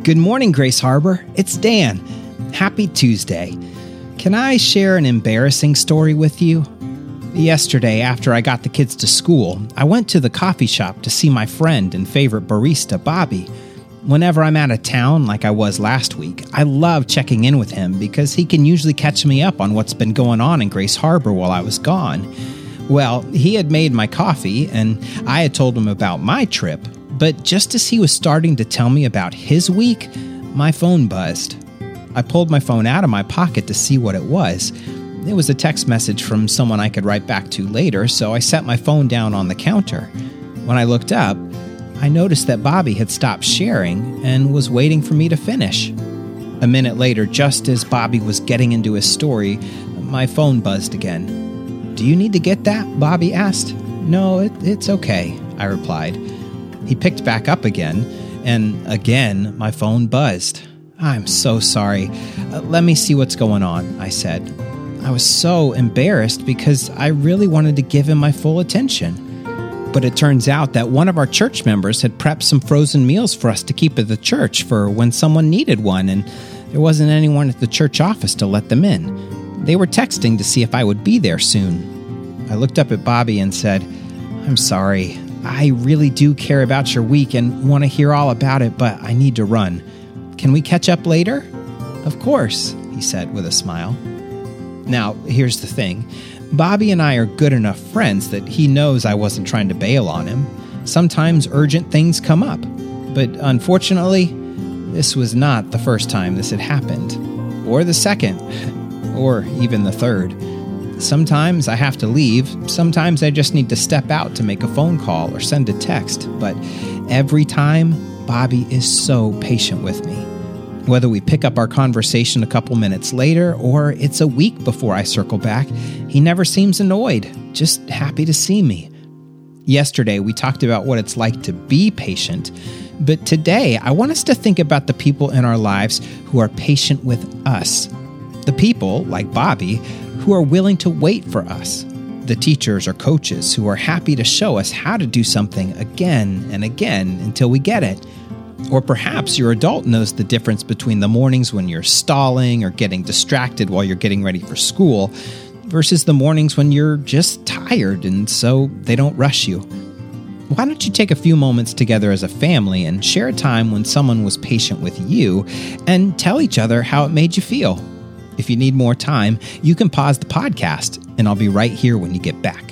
Good morning, Grace Harbor. It's Dan. Happy Tuesday. Can I share an embarrassing story with you? Yesterday, after I got the kids to school, I went to the coffee shop to see my friend and favorite barista, Bobby. Whenever I'm out of town, like I was last week, I love checking in with him because he can usually catch me up on what's been going on in Grace Harbor while I was gone. Well, he had made my coffee, and I had told him about my trip, but just as he was starting to tell me about his week, my phone buzzed. I pulled my phone out of my pocket to see what it was. It was a text message from someone I could write back to later, so I set my phone down on the counter. When I looked up, I noticed that Bobby had stopped sharing and was waiting for me to finish. A minute later, just as Bobby was getting into his story, my phone buzzed again. "Do you need to get that?" Bobby asked. "No, it's okay," I replied. He picked back up again, and again, my phone buzzed. "I'm so sorry. Let me see what's going on," I said. I was so embarrassed because I really wanted to give him my full attention. But it turns out that one of our church members had prepped some frozen meals for us to keep at the church for when someone needed one, and there wasn't anyone at the church office to let them in. They were texting to see if I would be there soon. I looked up at Bobby and said, "I'm sorry. I really do care about your week and want to hear all about it, but I need to run. Can we catch up later?" "Of course," he said with a smile. Now, here's the thing. Bobby and I are good enough friends that he knows I wasn't trying to bail on him. Sometimes urgent things come up, but unfortunately, this was not the first time this had happened, or the second, or even the third. Sometimes I have to leave, sometimes I just need to step out to make a phone call or send a text, but every time, Bobby is so patient with me. Whether we pick up our conversation a couple minutes later or it's a week before I circle back, he never seems annoyed, just happy to see me. Yesterday, we talked about what it's like to be patient, but today I want us to think about the people in our lives who are patient with us. The people, like Bobby, who are willing to wait for us. The teachers or coaches who are happy to show us how to do something again and again until we get it. Or perhaps your adult knows the difference between the mornings when you're stalling or getting distracted while you're getting ready for school versus the mornings when you're just tired and so they don't rush you. Why don't you take a few moments together as a family and share a time when someone was patient with you and tell each other how it made you feel? If you need more time, you can pause the podcast, and I'll be right here when you get back.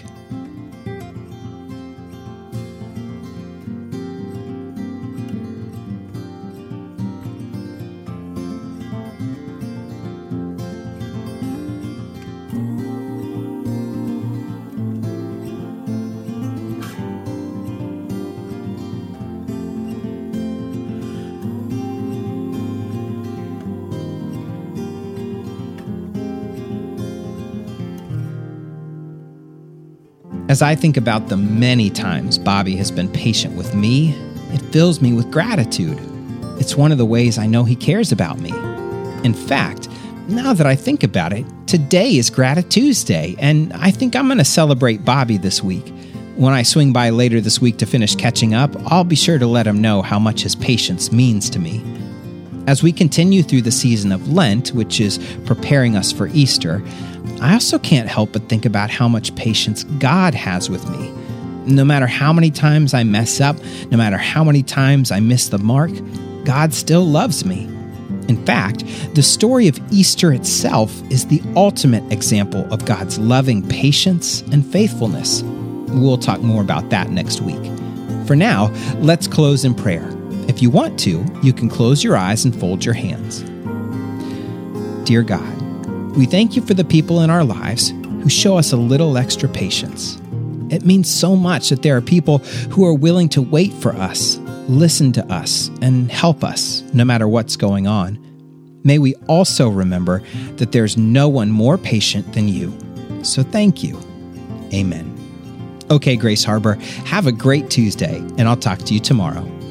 As I think about the many times Bobby has been patient with me, it fills me with gratitude. It's one of the ways I know he cares about me. In fact, now that I think about it, today is Gratitude-Tuesday, and I think I'm going to celebrate Bobby this week. When I swing by later this week to finish catching up, I'll be sure to let him know how much his patience means to me. As we continue through the season of Lent, which is preparing us for Easter, I also can't help but think about how much patience God has with me. No matter how many times I mess up, no matter how many times I miss the mark, God still loves me. In fact, the story of Easter itself is the ultimate example of God's loving patience and faithfulness. We'll talk more about that next week. For now, let's close in prayer. If you want to, you can close your eyes and fold your hands. Dear God, we thank you for the people in our lives who show us a little extra patience. It means so much that there are people who are willing to wait for us, listen to us, and help us no matter what's going on. May we also remember that there's no one more patient than you. So thank you. Amen. Okay, Grace Harbor, have a great Tuesday, and I'll talk to you tomorrow.